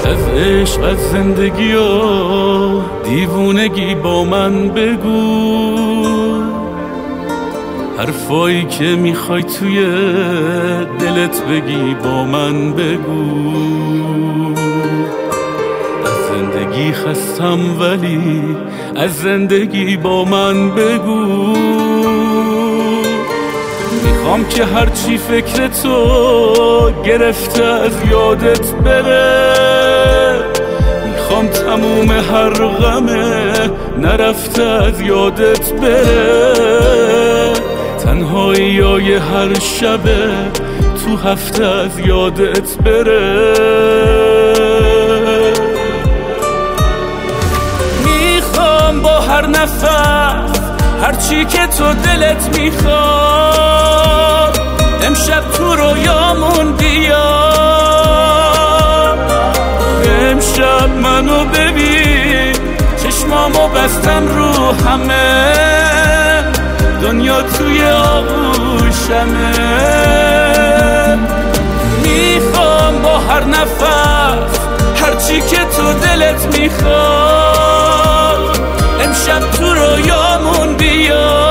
از عشق از زندگی و دیوونگی با من بگو، حرفایی که میخوای توی دلت بگی با من بگو. از زندگی خستم ولی از زندگی با من بگو. میخوام که هرچی فکر تو گرفته از یادت بره، میخوام تموم هر غمه نرفته از یادت بره، تنهایی هر شبه تو هفته از یادت بره. میخوام با هر نفس هرچی که تو دلت میخواد امشب تو رویامون بیا. امشب منو ببین، چشمامو بستم رو همه، دنیا توی آغوشمه. میخوام با هر نفس هرچی که تو دلت میخواد امشب تو رویامون بیا.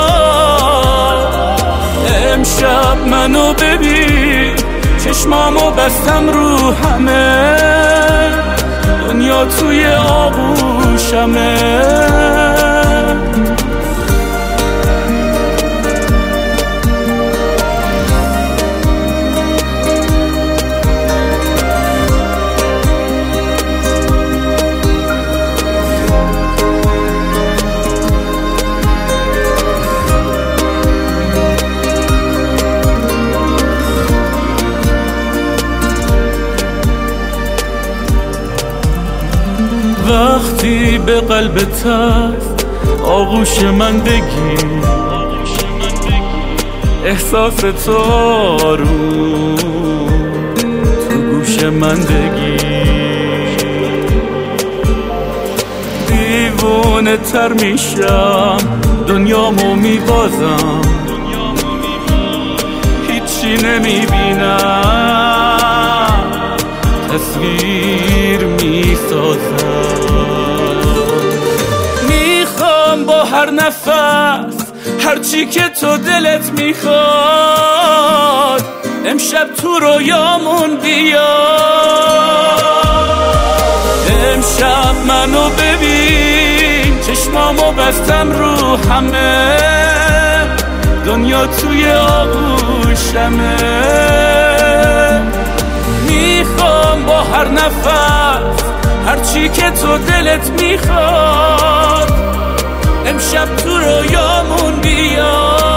امشب منو ببین، چشمامو بستم رو همه، دنیا توی آغوشمه. وقتی به قلبت هست آغوش من بگی، احساس تو آروم تو گوش من بگی. دیوونه تر میشم دنیامو میبازم، هیچی نمیبینم، تصویر میسازم. میخوام با هر نفس هرچی که تو دلت میخواد امشب تو رویامون بیا. امشب منو ببین، چشمامو بستم رو همه، دنیا توی آغوشمه. میخوام با هر نفس هرچی که تو دلت میخواد امشب تو رویامون بیا.